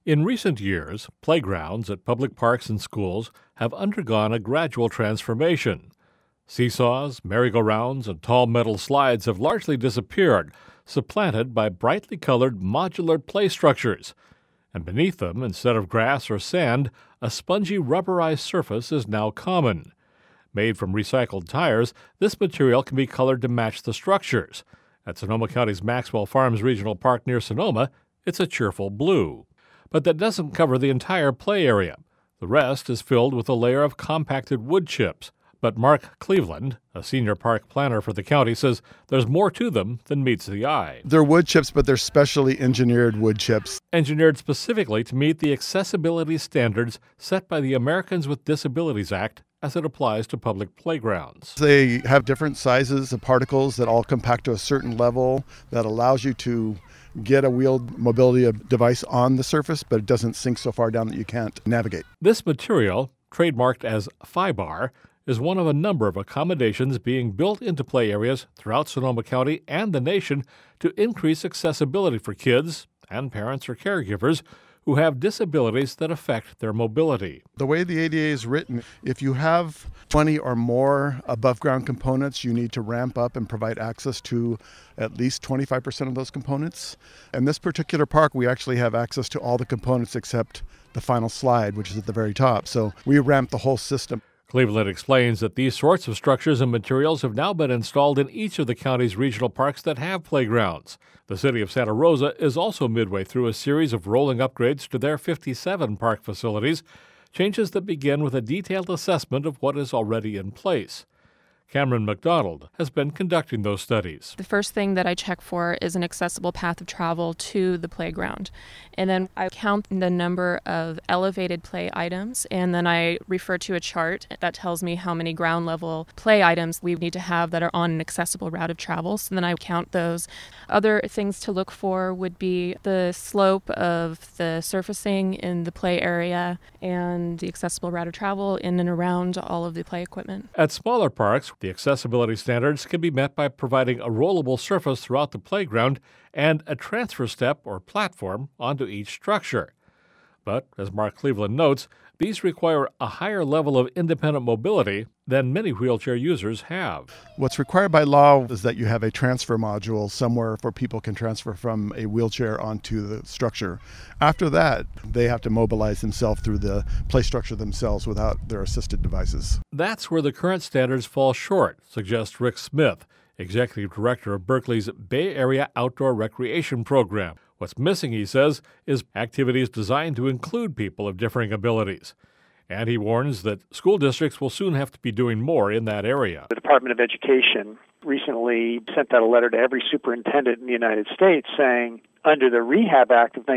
In recent years, playgrounds at public parks and schools have undergone a gradual transformation. Seesaws, merry-go-rounds, and tall metal slides have largely disappeared, supplanted by brightly colored modular play structures. And beneath them, instead of grass or sand, a spongy rubberized surface is now common. Made from recycled tires, this material can be colored to match the structures. At Sonoma County's Maxwell Farms Regional Park near Sonoma, it's a cheerful blue. But that doesn't cover the entire play area. The rest is filled with a layer of compacted wood chips. But Mark Cleveland, a senior park planner for the county, says there's more to them than meets the eye. They're wood chips, but they're specially engineered wood chips. Engineered specifically to meet the accessibility standards set by the Americans with Disabilities Act as it applies to public playgrounds. They have different sizes of particles that all compact to a certain level that allows you to get a wheeled mobility device on the surface, but it doesn't sink so far down that you can't navigate. This material, trademarked as FIBAR, is one of a number of accommodations being built into play areas throughout Sonoma County and the nation to increase accessibility for kids and parents or caregivers who have disabilities that affect their mobility. The way the ADA is written, if you have 20 or more above-ground components, you need to ramp up and provide access to at least 25% of those components. In this particular park, we actually have access to all the components except the final slide, which is at the very top. So we ramped the whole system. Cleveland explains that these sorts of structures and materials have now been installed in each of the county's regional parks that have playgrounds. The city of Santa Rosa is also midway through a series of rolling upgrades to their 57 park facilities, changes that begin with a detailed assessment of what is already in place. Cameron McDonald has been conducting those studies. The first thing that I check for is an accessible path of travel to the playground. And then I count the number of elevated play items, and then I refer to a chart that tells me how many ground level play items we need to have that are on an accessible route of travel. So then I count those. Other things to look for would be the slope of the surfacing in the play area and the accessible route of travel in and around all of the play equipment. At smaller parks, the accessibility standards can be met by providing a rollable surface throughout the playground and a transfer step or platform onto each structure. But, as Mark Cleveland notes, these require a higher level of independent mobility than many wheelchair users have. What's required by law is that you have a transfer module somewhere where people can transfer from a wheelchair onto the structure. After that, they have to mobilize themselves through the play structure themselves without their assisted devices. That's where the current standards fall short, suggests Rick Smith, executive director of Berkeley's Bay Area Outdoor Recreation Program. What's missing, he says, is activities designed to include people of differing abilities. And he warns that school districts will soon have to be doing more in that area. The Department of Education recently sent out a letter to every superintendent in the United States saying, under the Rehab Act of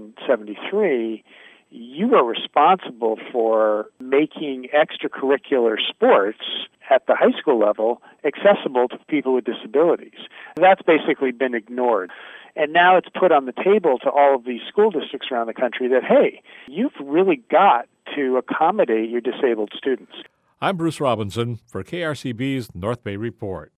1973, you are responsible for making extracurricular sports at the high school level accessible to people with disabilities. That's basically been ignored. And now it's put on the table to all of these school districts around the country that, hey, you've really got to accommodate your disabled students. I'm Bruce Robinson for KRCB's North Bay Report.